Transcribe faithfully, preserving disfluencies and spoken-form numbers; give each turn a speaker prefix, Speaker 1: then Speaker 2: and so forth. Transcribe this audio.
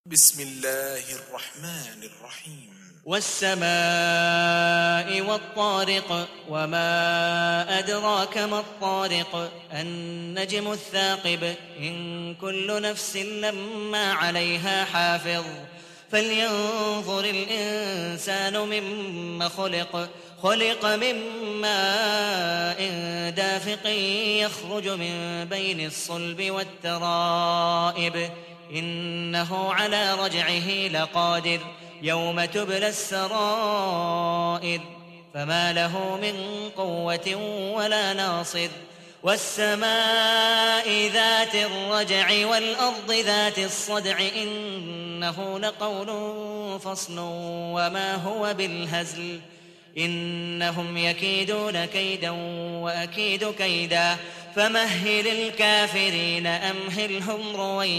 Speaker 1: بسم الله الرحمن الرحيم
Speaker 2: والسماء والطارق وما أدراك ما الطارق النجم الثاقب إن كل نفس لما عليها حافظ فلينظر الإنسان مما خلق خلق من ماء دافق يخرج من بين الصلب والترائب إنه على رجعه لقادر يوم تبلى السرائر فما له من قوة ولا ناصر والسماء ذات الرجع والأرض ذات الصدع إنه لقول فصل وما هو بالهزل إنهم يكيدون كيدا وأكيد كيدا فمهل الكافرين أمهلهم رويدا.